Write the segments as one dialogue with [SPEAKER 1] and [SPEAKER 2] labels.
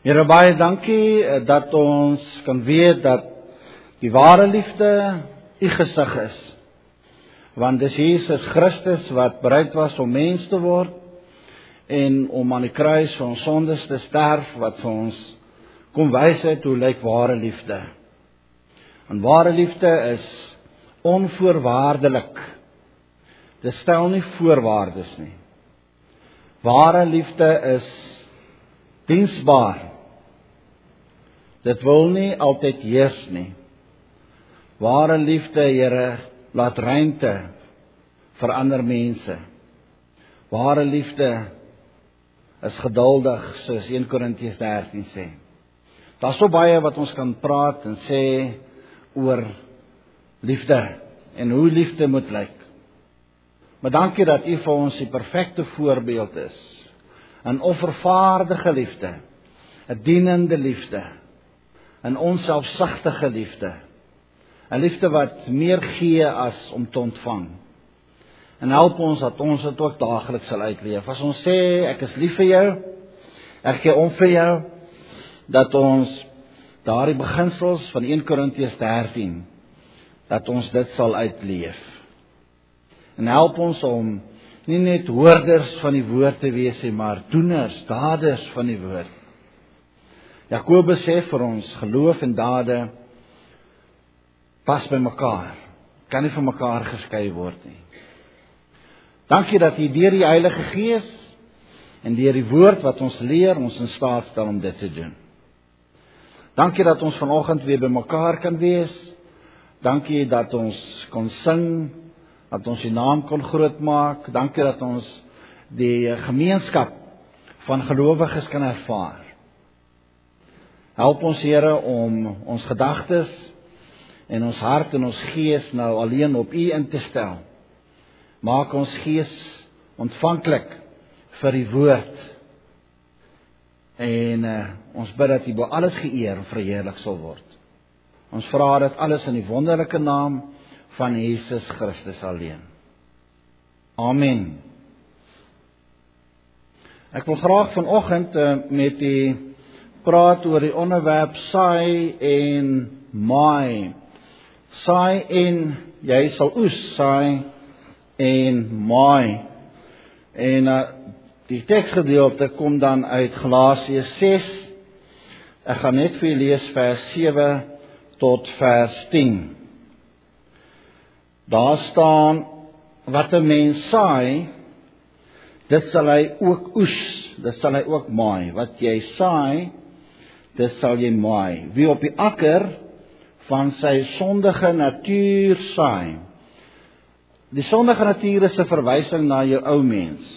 [SPEAKER 1] Here, baie dankie dat ons kan weet dat die ware liefde U gesig is. Want dis Jesus Christus wat bereid was om mens te word en om aan die kruis vir ons sondes te sterf, wat vir ons kom wys het hoe lyk ware liefde. En ware liefde is onvoorwaardelik. Dit stel nie voorwaardes nie. Ware liefde is diensbaar. Dit wil nie altyd heers nie. Ware liefde, Here, laat ruimte vir ander mense. Ware liefde is geduldig, soos 1 Korintiërs 13 sê. Daar's so baie wat ons kan praat en sê oor liefde en hoe liefde moet lyk. Maar dankie dat U vir ons die perfekte voorbeeld is. 'n offervaardige liefde, 'n dienende liefde, 'n onselfsugtige liefde, 'n liefde wat meer gee as om te ontvang. En help ons dat ons dit ook daagliks sal uitleef. As ons sê, ek is lief vir jou, ek gee om vir jou, dat ons daardie beginsels van 1 Korintiërs 13, dat ons dit sal uitleef. En help ons om nie net hoorders van die woord te wees nie, maar doeners, daders van die woord. Jakobus sê vir ons, geloof en dade pas by mekaar, kan nie van mekaar geskei word nie. Dankie dat U deur die Heilige Gees en deur die woord wat ons leer, ons in staat stel om dit te doen. Dankie dat ons vanoggend weer by mekaar kan wees. Dankie dat ons kon sing, dat ons U naam kon groot maak. Dankie dat ons die gemeenskap van gelowiges kan ervaar. Help ons, Here, om ons gedagtes en ons hart en ons gees nou alleen op U in te stel. Maak ons gees ontvanklik vir die woord. En ons bid dat U bo alles geëer en verheerlik sal word. Ons vra dit alles in die wonderlike naam van Jesus Christus alleen. Amen. Ek wil graag vanoggend met U praat oor die onderwerp saai en maai. Saai en jy sal oes, saai en maai. En die teksgedeelte kom dan uit Galasiërs 6. Ek gaan net vir u lees vers 7 tot vers 10. Daar staan, wat 'n mens saai, dit sal hy ook oes, dit sal hy ook maai. Wat jy saai, dit sal jy maai. Wie op die akker van sy sondige natuur saai. Die sondige natuur is 'n verwysing na jou ou mens.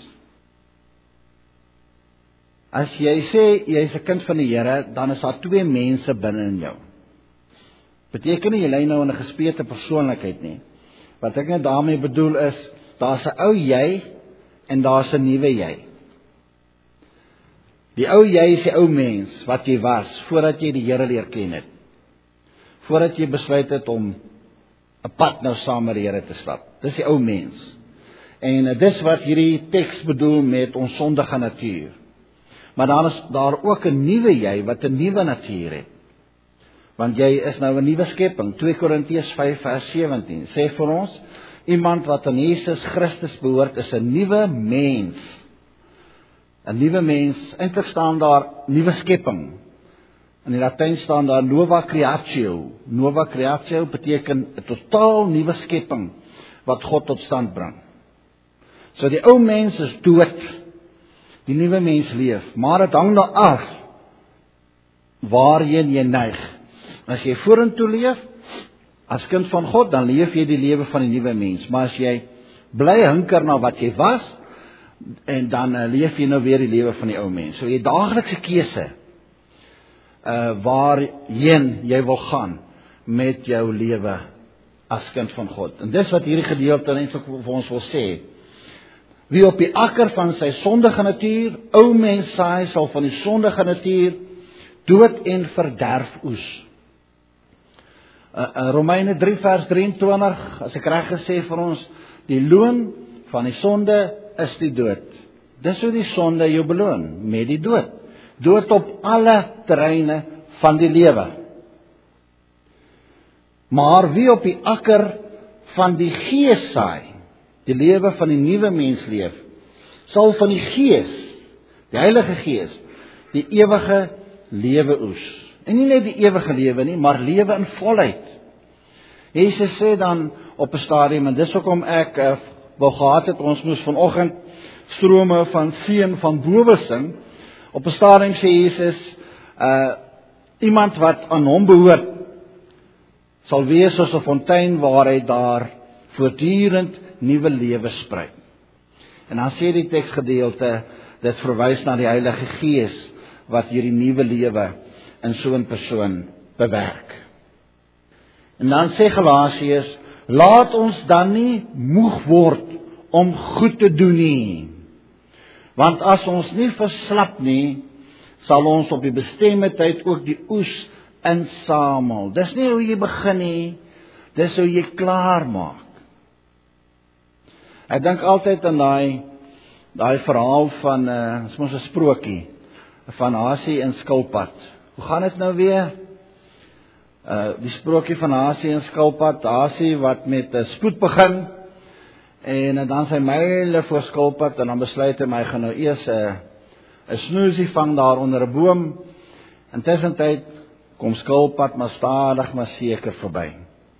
[SPEAKER 1] As jy sê, jy is 'n kind van die Here, dan is daar twee mense binne in jou. Beteken nie jy lê nou in 'n gespeelde persoonlikheid nie. Wat ek net daarmee bedoel is, daar's 'n ou jy en daar's 'n nuwe jy. Die ou jy is die ou mens wat jy was voordat jy die Here leer ken het. Voordat jy besluit het om 'n pad nou saam met die Here te stap. Dis die ou mens. En dis wat hierdie teks bedoel met ons sondige natuur. Maar dan is daar ook 'n nuwe jy wat 'n nuwe natuur het. Want jy is nou 'n nuwe skepping. 2 Korintiërs 5 vers 17 sê vir ons, iemand wat aan Jesus Christus behoort is 'n nuwe mens. 'n Nuwe mens, eintlik staan daar nuwe skepping. In die Latyn staan daar nova creatio. Nova creatio beteken 'n totaal nuwe skepping wat God tot stand bring. So die ou mens is dood. Die nuwe mens leef, maar dit hang nou af waarheen jy neig. As jy vorentoe leef, as kind van God, dan leef jy die lewe van die nuwe mens. Maar as jy bly hinker na wat jy was, en dan leef jy nou weer die lewe van die ou mens. So jy daaglikse keuse, waarheen jy wil gaan met jou lewe as kind van God. En dis wat hierdie gedeelte eintlik vir ons wil sê. Wie op die akker van sy sondige natuur, ou mens saai, sal van die sondige natuur dood en verderf oes. Romeine 3 vers 23, as ek reg gesê vir ons, die loon van die sonde is die dood. Dis hoe die sonde jou beloon, met die dood. Dood op alle terreine van die lewe. Maar wie op die akker van die Gees saai, die lewe van die nuwe mens leef, sal van die Gees, die Heilige Gees, die ewige lewe oes. En nie net die ewige lewe nie, maar lewe in volheid. Jesus sê dan op 'n stadium, en dis hoekom ek wou gehad het, ons moes vanoggend strome van seën van bowe sing. Op 'n stadium sê Jesus, iemand wat aan hom behoort, sal wees soos 'n fontein waar hy daar voortdurend nuwe lewe sprei. En dan sê die teksgedeelte, dit verwys na die Heilige Gees wat hierdie nuwe lewe in so 'n persoon bewerk. En dan sê Galasiërs, laat ons dan nie moeg word om goed te doen nie. Want as ons nie verslap nie, sal ons op die bestemde tyd ook die oes insamel. Dis nie hoe jy begin nie, dis hoe jy klaar maak. Ek dink altyd aan daai verhaal van, dit is mos 'n sprokie, van Hasie en skilpad. Hoe gaan dit nou weer? Die sprokie van Hasie en skilpad, Hasie wat met spoed begin, en dan sy myle voor skilpad, en dan besluit hy, gaan nou eers 'n snoesie vang daar onder 'n boom, en tussentyd kom skilpad maar stadig maar seker verby.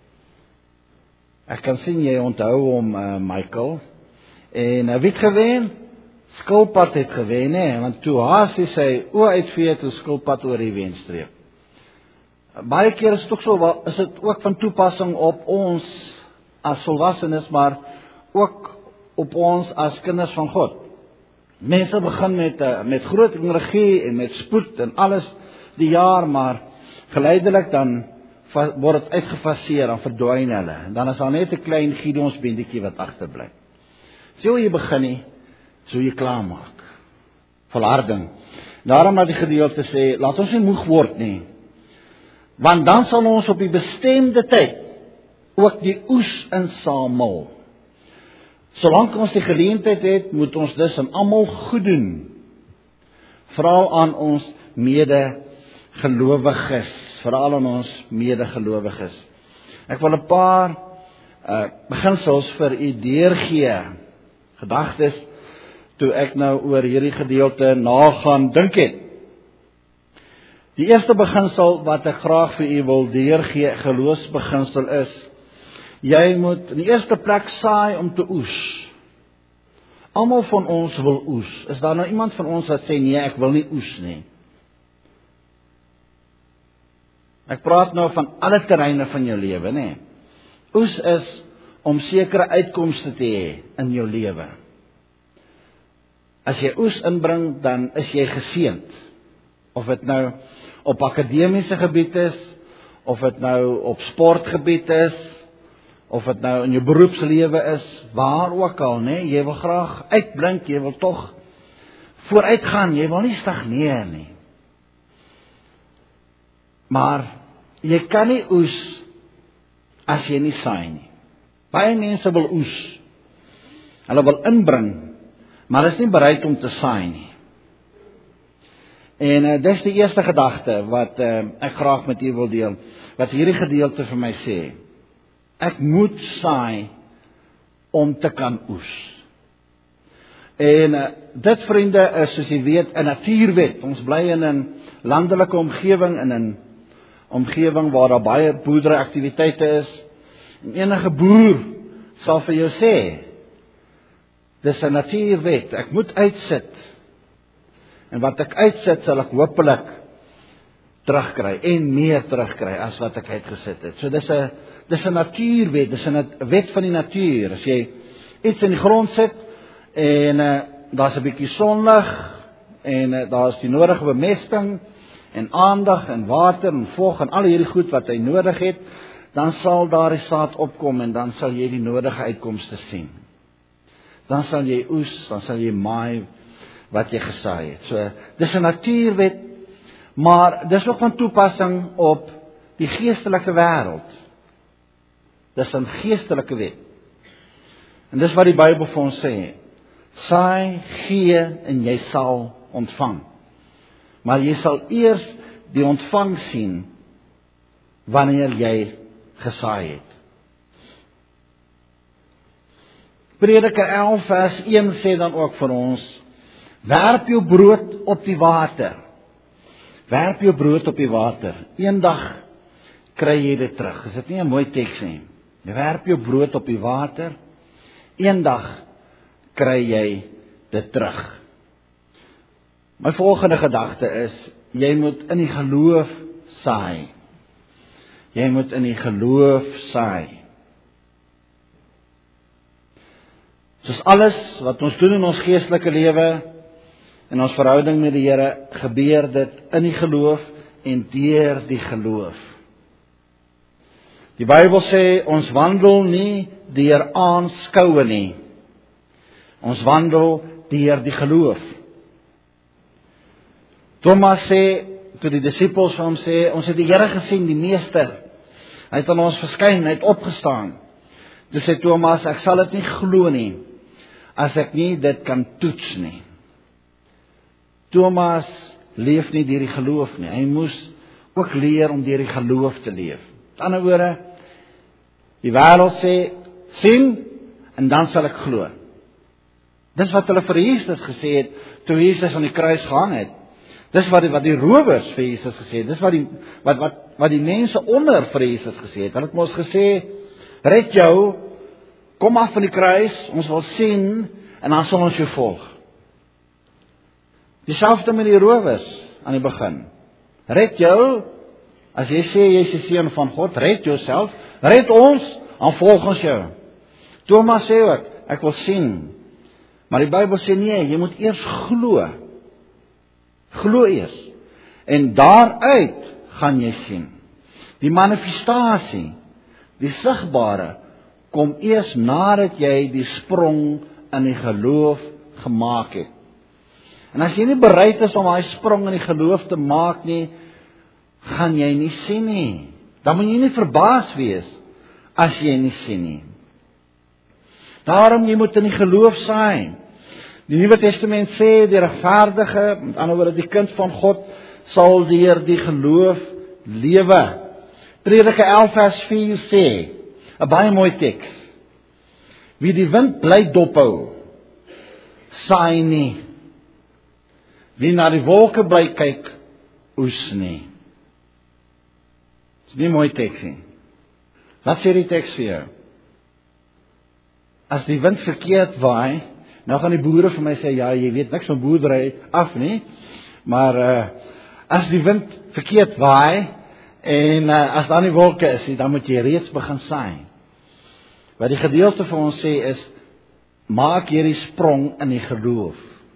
[SPEAKER 1] Ek kan sien jy onthou hom, Michael, en wie het gewen? Skilpad het gewen, hè, want toe Hasie sy oë uitvee, toe skilpad oor die wenstreep. Baie keer is dit ook van toepassing op ons as volwassenes, maar ook op ons as kinders van God. Mense begin met groot energie en met spoed en alles die jaar, maar geleidelik dan word dit uitgefaseer, dan verdwyn hulle. En dan is daar net 'n klein Gideonsbendetjie wat agterbly. So hoe jy begin nie, so jy klaar maak. Volharding. Daarom dat die gedeelte sê, laat ons nie moeg word nie. Want dan sal ons op die bestemde tyd ook die oes insamel. Solank ons die geleentheid het, moet ons dus aan almal goed doen. Veral aan ons medegelowiges. Veral aan ons medegelowiges. Ek wil 'n paar beginsels vir u deurgee. Gedagtes toe ek nou oor hierdie gedeelte nagaan dink het. Die eerste beginsel wat ek graag vir u wil deurgee, geloofsbeginsel is, jy moet in die eerste plek saai om te oes. Almal van ons wil oes. Is daar nou iemand van ons wat sê, nee, ek wil nie oes nie? Ek praat nou van alle terreine van jou lewe, nê? Oes is om sekere uitkomste te hê in jou lewe. As jy oes inbring, dan is jy geseënd. Of dit nou op akademiese gebied is, of dit nou op sportgebied is, of dit nou in jou beroepslewe is, waar ook al, nê? Jy wil graag uitblink, jy wil tog vooruitgaan, jy wil nie stagneer nie. Maar jy kan nie oes as jy nie saai nie. Baie mense wil oes. Hulle wil inbring, maar is nie bereid om te saai nie. En dis die eerste gedagte wat ek graag met u wil deel, wat hierdie gedeelte vir my sê. Ek moet saai om te kan oes. En dit, vriende, is soos jy weet 'n natuurwet. Ons bly in 'n landelike omgewing, in 'n omgewing waar daar baie boerderyaktiwiteite is. En enige boer sal vir jou sê, dis 'n natuurwet, ek moet uitsit. En wat ek uitsit, sal ek hopelik terugkry en meer terugkry as wat ek uitgesit het. So dis 'n natuurwet, dis 'n wet van die natuur. As jy iets in die grond sit en daar's 'n bietjie sonlig en daar's die nodige bemesting en aandag en water en vog en al hierdie goed wat hy nodig het, dan sal daar die saad opkom en dan sal jy die nodige uitkomste sien. Dan sal jy oes, dan sal jy maai wat jy gesaai het. So, dis 'n natuurwet, maar dis ook van toepassing op die geestelike wêreld. Dis 'n geestelike wet. En dis wat die Bybel vir ons sê. Saai, gee en jy sal ontvang. maar jy sal eers die ontvang sien wanneer jy gesaai het. Prediker 11 vers 1 sê dan ook vir ons, werp jou brood op die water. Werp jou brood op die water. Eendag kry jy dit terug. Is dit nie 'n mooi teks nie? Werp jou brood op die water. Eendag kry jy dit terug. My volgende gedagte is, jy moet in die geloof saai. Jy moet in die geloof saai. Soos alles wat ons doen in ons geestelike lewe, in ons verhouding met die Here, gebeur dit in die geloof en deur die geloof. Die Bybel sê, ons wandel nie deur aanskoue nie. Ons wandel deur die geloof. Thomas sê, toe die disippels vir hom sê, ons het die Here gesien, die Meester. Hy het aan ons verskyn, hy het opgestaan. Toe sê Thomas, ek sal dit nie glo nie, as ek nie dit kan toets nie. Thomas leef nie deur die geloof nie. Hy moes ook leer om deur die geloof te leef. Met ander woorde, die wêreld sê, sien, en dan sal ek glo. Dis wat hulle vir Jesus gesê het, toe Jesus aan die kruis gehang het. Dis wat die rowers vir Jesus gesê het. Dis wat die mense onder vir Jesus gesê het. Hulle het mos gesê, red jou, kom af van die kruis, ons wil sien, en dan sal ons jou volg. Dieselfde met die rowers aan die begin. Red jou, as jy sê jy is die seun van God, red jouself, red ons, dan volg ons jou. Thomas sê ook, ek wil sien. Maar die Bybel sê nee, jy moet eers glo. Glo eers. En daaruit gaan jy sien. Die manifestasie, die sigbare, kom eers nadat jy die sprong in die geloof gemaak het. En as jy nie bereid is om daai sprong in die geloof te maak nie, gaan jy nie sien nie. Dan moet jy nie verbaas wees as jy nie sien nie. Daarom jy moet in die geloof saai. Die Nuwe Testament sê die regverdige, met ander woorde die kind van God, sal deur die geloof lewe. Prediker 11 vers 4 sê, 'n baie mooi teks. Wie die wind bly dophou, saai nie. Wie na die wolke bly kyk, oes nie. Dis nie 'n mooi teks nie. Wat sê die teks vir jou? As die wind verkeerd waai, nou gaan die boere vir my sê, ja, jy weet niks van boerdery af nie, maar as die wind verkeerd waai, en as daar nie wolke is nie, dan moet jy reeds begin saai. Wat die gedeelte vir ons sê is, maak hierdie sprong in die geloof.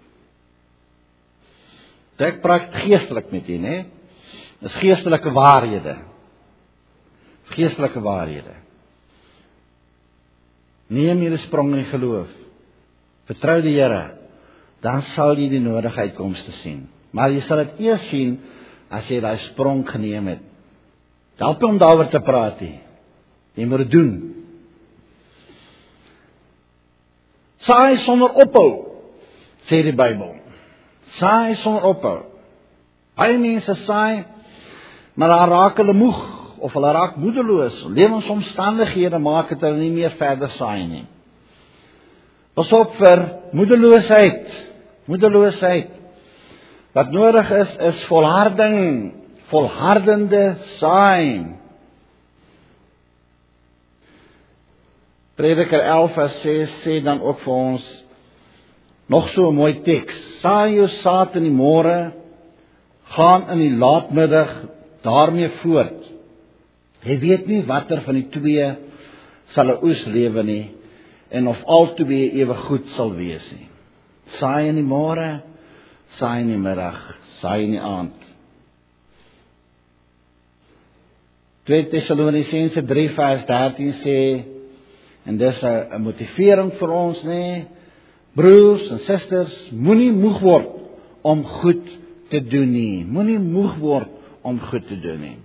[SPEAKER 1] Ek praat geestelik met jy, né? Dis geestelike waarhede. Geestelike waarhede. Neem hierdie sprong in die geloof. Vertrou die Here, dan sal jy die nodige uitkomste sien. Maar jy sal dit eers sien as jy daai sprong geneem het. Help om daaroor te praat nie. Jy moet dit doen. Saai sonder ophou, sê die Bybel. Saai sonder ophou. Baie mense saai, maar dan raak hulle moeg, of hulle raak moedeloos. Lewensomstandighede maak dit hulle nie meer verder saai nie. Pas op vir moedeloosheid. Moedeloosheid. Wat nodig is volharding. Volhardende saai. Prediker 11 vers 6 sê dan ook vir ons nog so 'n mooi teks. Saai jou saad in die môre, gaan in die laatmiddag daarmee voort. Jy weet nie watter van die twee sal 'n oes lewe nie, en of albei ewe goed sal wees nie. Saai in die môre, saai in die middag, saai in die aand. 2 Tessalonisense 3 vers 13 sê, en dis 'n motivering vir ons, nê? Broers en susters, moenie moeg word om goed te doen nie. Moenie moeg word om goed te doen nie.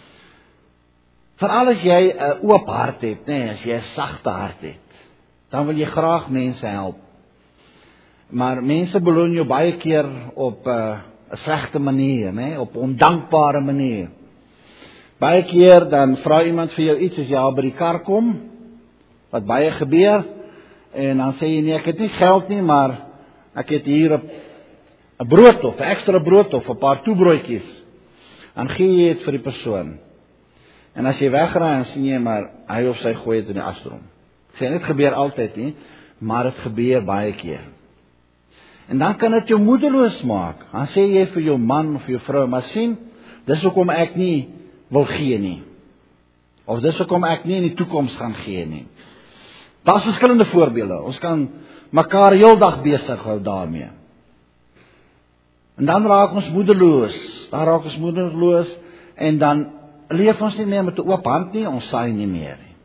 [SPEAKER 1] Veral as jy 'n oop hart het, nê, as jy 'n sagte hart het, dan wil jy graag mense help. Maar mense beloon jou baie keer op 'n slegte manier, né, op 'n ondankbare manier. Baie keer dan vra iemand vir jou iets as jy al by die kar kom, wat baie gebeur, en dan sê jy nee, ek het nie geld nie, maar ek het hier 'n brood of 'n ekstra brood of 'n paar toebroodjies. Dan gee jy dit vir die persoon. En as jy wegraai, dan sien jy maar hy of sy gooi dit in die asdrom. Ek sê dit gebeur altyd nie, maar dit gebeur baie keer. En dan kan dit jou moedeloos maak. Dan sê jy vir jou man of jou vrou, maar sien, dis hoekom ek nie wil gee nie. Of dis hoekom ek nie in die toekoms gaan gee nie. Daar's verskillende voorbeelde. Ons kan mekaar heeldag besig hou daarmee. En dan raak ons moedeloos. En dan leef ons nie meer met 'n oop hand nie, ons saai nie meer nie.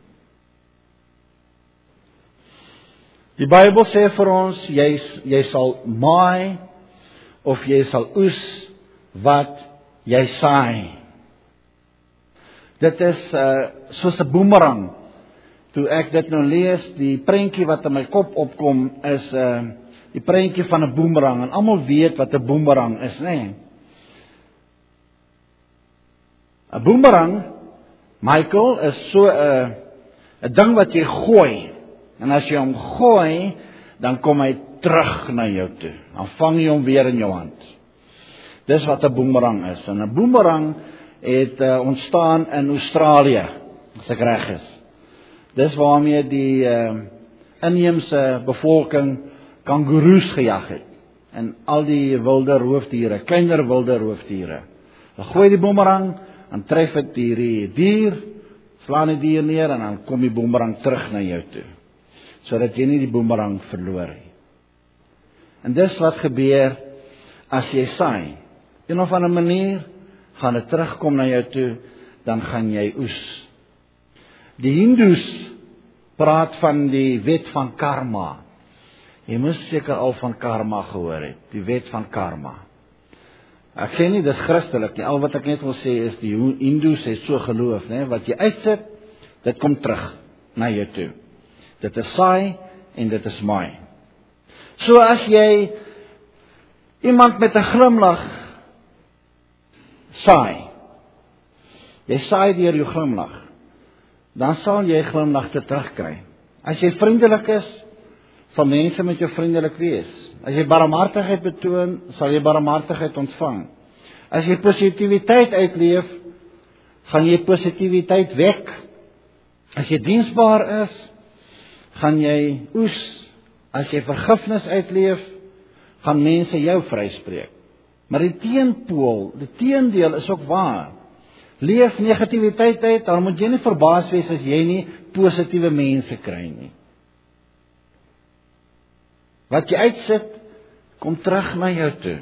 [SPEAKER 1] Die Bybel sê vir ons, jy sal maai of jy sal oes wat jy saai. Dit is soos 'n boemerang. Toe ek dit nou lees, die prentjie wat in my kop opkom is die prentjie van 'n boemerang. En almal weet wat 'n boemerang is, né? 'n Boemerang, Michael, is so 'n ding wat jy gooi. En as jy hom gooi, dan kom hy terug na jou toe. Dan vang jy hom weer in jou hand. Dis wat 'n boemerang is. En 'n boemerang het ontstaan in Australië, as ek reg is. Dis waarmee die inheemse bevolking kangoeroes gejag het. En al die wilde roofdiere, kleiner wilde roofdiere. Dan gooi die boemerang, dan tref dit hierdie dier, slaan die dier neer en dan kom die boemerang terug na jou toe. Sodat jy nie die boemerang verloor nie. En dis wat gebeur as jy saai. Een of ander manier gaan dit terugkom na jou toe, dan gaan jy oes. Die Hindoes praat van die wet van karma. Jy moes seker al van karma gehoor het, die wet van karma. Ek sê nie dis Christelik nie, al wat ek net wil sê is die Hindoes het so geloof, né? Wat jy uitsit, dit kom terug na jou toe. Dit is saai en dit is maai. So as jy iemand met 'n glimlag saai, jy saai deur jou glimlag, dan sal jy glimlagte terugkry. As jy vriendelik is, sal mense met jou vriendelik wees. As jy barmhartigheid betoon, sal jy barmhartigheid ontvang. As jy positiwiteit uitleef, gaan jy positiwiteit wek. As jy diensbaar is, gaan jy oes. As jy vergifnis uitleef, gaan mense jou vryspreek. Maar die teendeel is ook waar. Leef negativiteit uit, dan moet jy nie verbaas wees as jy nie positiewe mense kry nie. Wat jy uitsit, kom terug na jou toe.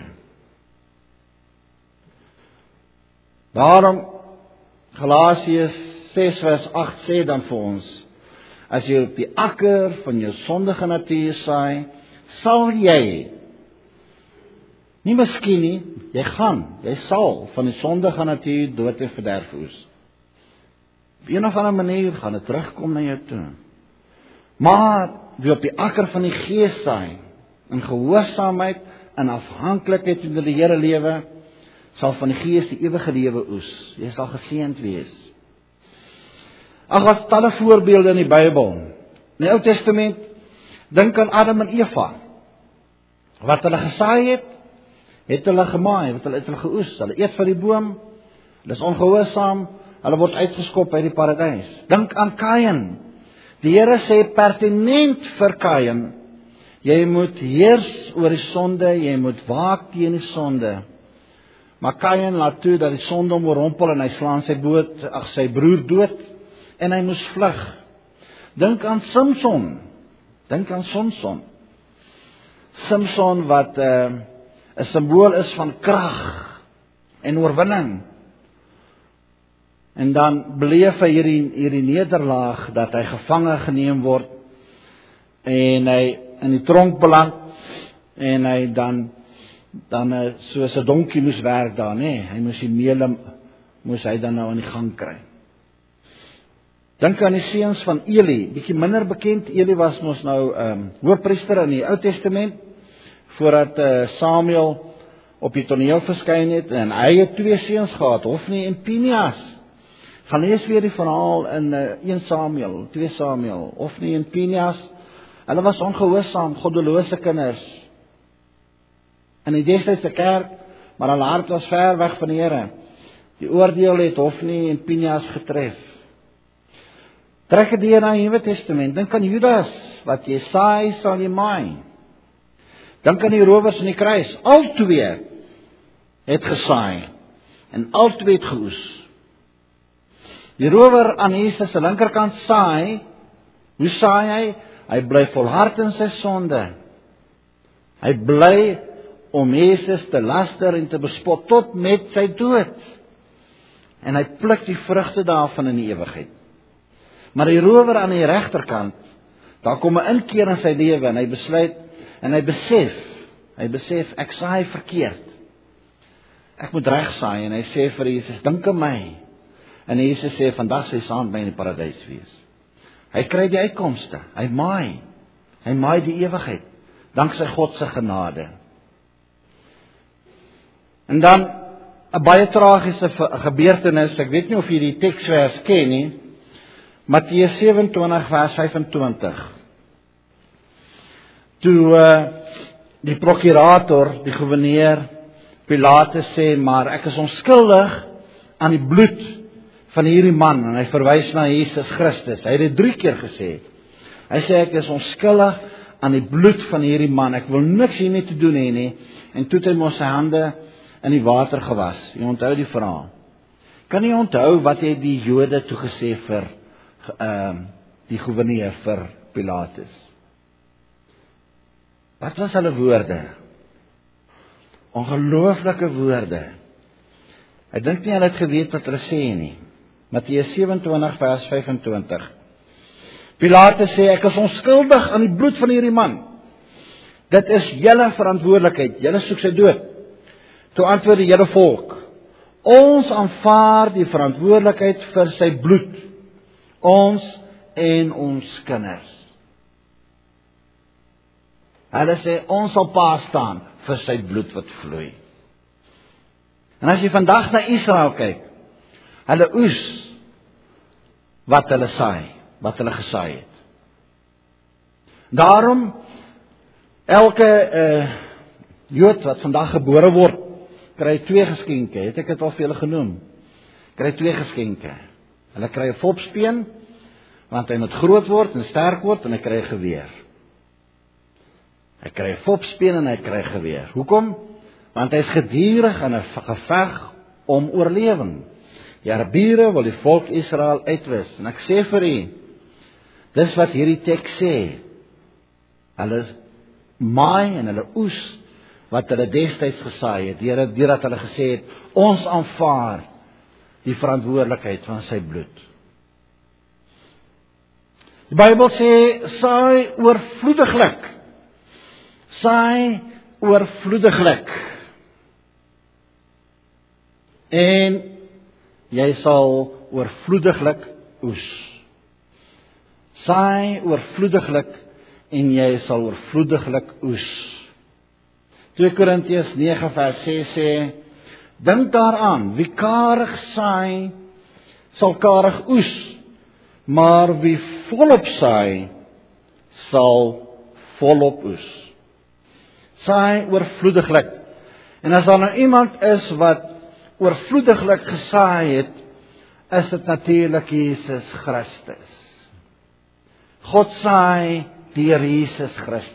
[SPEAKER 1] Daarom, Galasiërs 6:8 sê dan vir ons, as jy op die akker van jou sondige natuur saai, sal jy, nie miskien nie, jy sal van die sondige natuur dood en verderf oes. Op een of ander manier gaan dit terugkom na jou toe. Maar wie op die akker van die Gees saai, in gehoorsaamheid en afhanklikheid onder die Here lewe, sal van die Gees die ewige lewe oes. Jy sal geseënd wees. Ag, as talle voorbeelde in die Bybel. In die Ou Testament, dink aan Adam en Eva. Wat hulle gesaai het hulle gemaai, wat hulle het hulle geoes. Hulle eet van die boom, hulle is ongehoorsaam, hulle word uitgeskop uit die paradys. Dink aan Kain. Die Here sê pertinent vir Kain, jy moet heers oor die sonde, jy moet waak teen die sonde. Maar Kain laat toe dat die sonde hom oorrompel en hy slaan sy broer dood en hy moes vlug. Dink aan Samson. Samson wat 'n simbool is van krag en oorwinning. En dan beleef hy hierdie nederlaag dat hy gevange geneem word en hy in die tronk beland en hy dan soos 'n donkie moes werk daar, nê? Hy moes die meel moes hy dan nou aan die gang kry. Dink aan die seuns van Eli, bietjie minder bekend. Eli was mos nou hoofpriester in die Ou Testament voordat Samuel op die toneel verskyn het, en hy het 2 seuns gehad, Hofni en Pinias. Gaan lees weer die verhaal in 1 Samuel, 2 Samuel, Hofni en Pinias, hulle was ongehoorsaam, goddelose kinders, in die destydse kerk, maar hulle hart was ver weg van die Here. Die oordeel het Hofni en Pinias getref. Trek dit deur na die Nuwe Testament, dink aan Judas, wat jy saai, sal jy maai. Dink aan die rowers in die kruis, al 2 het gesaai, en al 2 het geoes. Die rower aan Jesus se linkerkant saai, hoe saai hy? Hy bly volhard in sy sonde. Hy bly om Jesus te laster en te bespot tot met sy dood. En hy pluk die vrugte daarvan in die ewigheid. Maar die rower aan die regterkant, daar kom 'n inkeer in sy lewe en hy besluit en hy besef ek saai verkeerd. Ek moet reg saai, en hy sê vir Jesus, dink aan my. En Jesus sê, vandag sal jy saam met my in die paradys wees. Hy kry die uitkomste, hy maai die ewigheid, danksy God se genade. En dan 'n baie tragiese gebeurtenis, ek weet nie of jy die teksvers ken nie, Matteus 27 vers 25. Toe die prokurator, die goewerneur, Pilatus sê, maar ek is onskuldig aan die bloed van hierdie man, en hy verwys na Jesus Christus. Hy het dit 3 keer gesê. Hy sê, ek is onskuldig aan die bloed van hierdie man, ek wil niks hiermee te doen hê nie, en toe het hy mos sy hande in die water gewas. Jy onthou die verhaal. Kan jy onthou wat hy die Jode toe gesê vir die goewerneur, vir Pilatus? Wat was hulle woorde? Ongelooflike woorde. Ek dink nie hulle het geweet wat hulle sê nie. Matteus 27 vers 25. Pilatus sê, ek is onskuldig aan die bloed van hierdie man. Dit is julle verantwoordelikheid, julle soek sy dood. Toe antwoord die hele volk, ons aanvaar die verantwoordelikheid vir sy bloed, ons en ons kinders. Hulle sê, ons sal pa staan vir sy bloed wat vloei. En as jy vandag na Israel kyk, hulle oes wat hulle saai, wat hulle gesaai het. Daarom, elke Jood wat vandag gebore word, kry 2 geskenke, het ek dit al vir julle genoem, kry 2 geskenke. Hulle kry 'n fopspeen, want hy moet groot word en sterk word, en hy kry 'n geweer. Hy kry 'n fopspeen en hy kry 'n geweer. Hoekom? Want hy is gedurig in 'n geveg om oorlewing. Die Arabiere wil die volk Israel uitwis. En ek sê vir u, dis wat hierdie teks sê. Hulle maai en hulle oes wat hulle destyds gesaai het, deurdat hulle gesê het, ons aanvaar die verantwoordelikheid van sy bloed. Die Bybel sê, saai oorvloediglik. Saai oorvloediglik. En jy sal oorvloediglik oes. Saai oorvloediglik en jy sal oorvloediglik oes. 2 Korintiërs 9 vers 6 sê, dink daaraan, wie karig saai, sal karig oes, maar wie volop saai, sal volop oes. Saai oorvloediglik. En as daar nou iemand is wat oorvloediglik gesaai het, is dit natuurlik Jesus Christus. God saai deur Jesus Christus.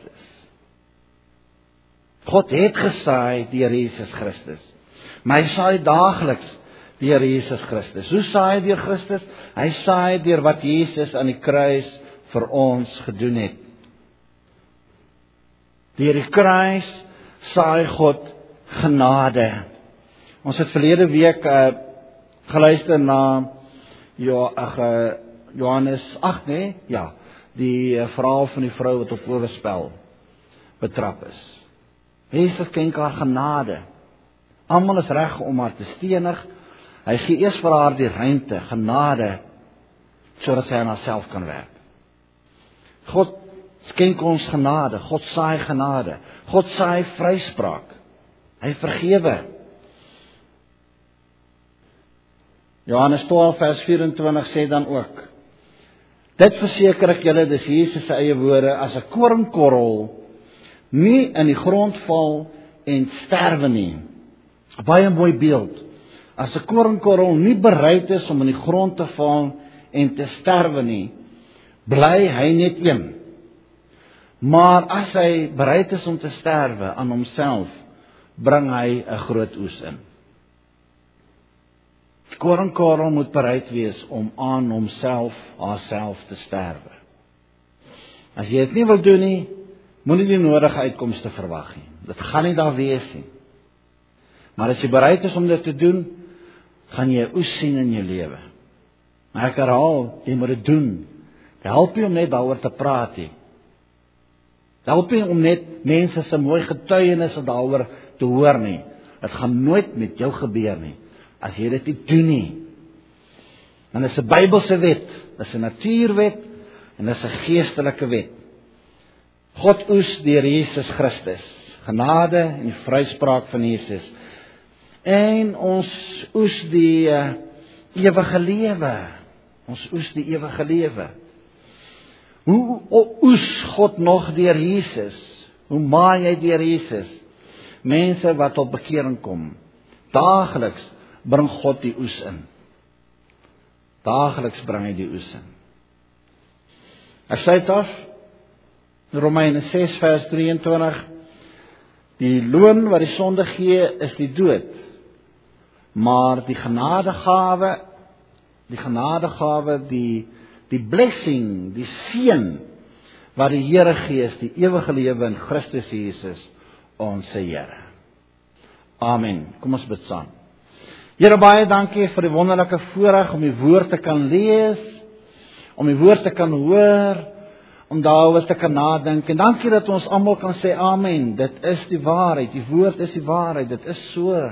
[SPEAKER 1] God het gesaai deur Jesus Christus. Maar hy saai daagliks deur Jesus Christus. Hoe saai hy deur Christus? Hy saai deur wat Jesus aan die kruis vir ons gedoen het. Deur die kruis saai God genade. Ons het verlede week geluister na Johannes 8, nee? Ja, die verhaal van die vrou wat op oorspel betrap is. Jesus skenk haar genade. Almal is reg om haar te stenig. Hy gee eers vir haar die ruimte, genade, sodat sy aan haarself kan werk. God skenk ons genade, God saai genade, God saai vryspraak. Hy vergewe. Johannes 12 vers 24 sê dan ook: Dit verseker ek julle, dis Jesus se eie woorde, as 'n koringkorrel nie in die grond val en sterwe nie. 'n Baie mooi beeld. As 'n koringkorrel nie bereid is om in die grond te val en te sterwe nie, bly hy net een. Maar as hy bereid is om te sterwe aan homself, bring hy 'n groot oes in. Die koringkorrel moet bereid wees om aan homself, haarself te sterwe. As jy dit nie wil doen nie, moenie die nodige uitkomste verwag nie. Dit gaan nie daar wees nie. Maar as jy bereid is om dit te doen, gaan jy 'n oes sien in jou lewe. Maar ek herhaal, jy moet dit doen. Dit help nie om net daaroor te praat nie. Dit help nie om net mense se mooi getuienisse daaroor te hoor nie. Dit gaan nooit met jou gebeur nie, as jy dit nie doen nie. En dit is 'n Bybelse wet, dit is 'n natuurwet, en dit is 'n geestelike wet. God oes deur Jesus Christus, genade en die vryspraak van Jesus. En ons oes die ewige lewe. Ons oes die ewige lewe. Hoe oes God nog deur Jesus? Hoe maai hy deur Jesus? Mense wat tot bekering kom. Daagliks bring God die oes in. Daagliks bring hy die oes in. Ek sluit af, Romeine 6 vers 23, die loon wat die sonde gee is die dood, maar die genadegawe, die blessing, die seën wat die Here gee, is die ewige lewe in Christus Jesus, ons Here. Amen. Kom ons bid saam. Here, baie dankie vir die wonderlike voorreg om die woord te kan lees, om die woord te kan hoor, om daaroor te kan nadink. En dankie dat ons almal kan sê amen. Dit is die waarheid. Die woord is die waarheid. Dit is so.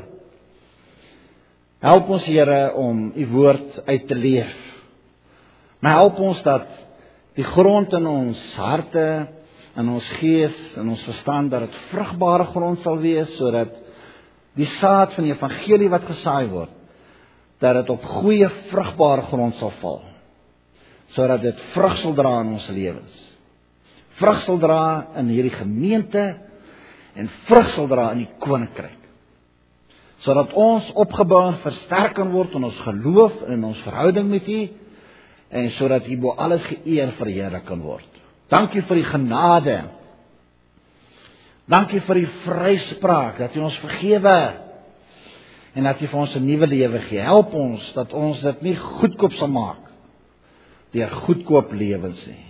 [SPEAKER 1] Help ons, Here, om u woord uit te leef. Maar help ons dat die grond in ons harte, in ons gees, in ons verstand, dat dit vrugbare grond sal wees, sodat die saad van die evangelie wat gesaai word, dat dit op goeie vrugbare grond sal val, sodat dit vrug sal dra in ons lewens. Vrug sal dra in hierdie gemeente, en vrug sal dra in die koninkryk. Sodat ons opgebou en versterk kan word in ons geloof en in ons verhouding met U, en sodat U bo alles geëer verheerlik kan word. Dankie vir die genade. Dankie vir die vryspraak, dat U ons vergewe, en dat U vir ons 'n nuwe lewe gee. Help ons, dat ons dit nie goedkoop sal maak, deur goedkoop lewens nie.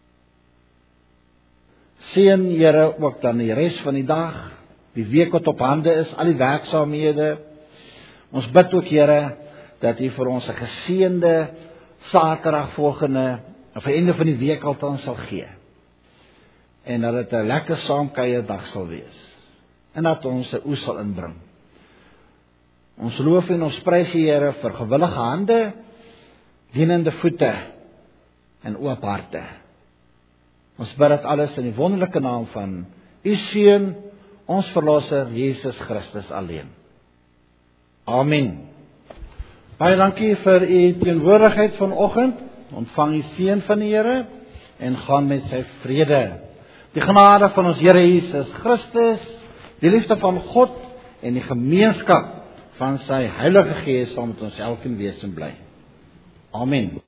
[SPEAKER 1] Seën, Here, ook dan die res van die dag, die week wat op hande is, al die werksaamhede. Ons bid ook, Here, dat U vir ons 'n geseënde Saterdag volgende, of einde van die week althans sal gee. En dat dit 'n lekker saamkuierdag sal wees. En dat ons 'n oes sal inbring. Ons loof en ons prys U, Here, vir gewillige hande, dienende voete en oop harte. Ons bid dit alles in die wonderlike naam van U Seun, ons Verlosser, Jesus Christus alleen. Amen. Baie dankie vir U teenwoordigheid vanoggend. Ontvang die seën van die Here en gaan met sy vrede. Die genade van ons Here Jesus Christus, die liefde van God en die gemeenskap van sy Heilige Gees sal met ons elkeen wees en bly. Amen.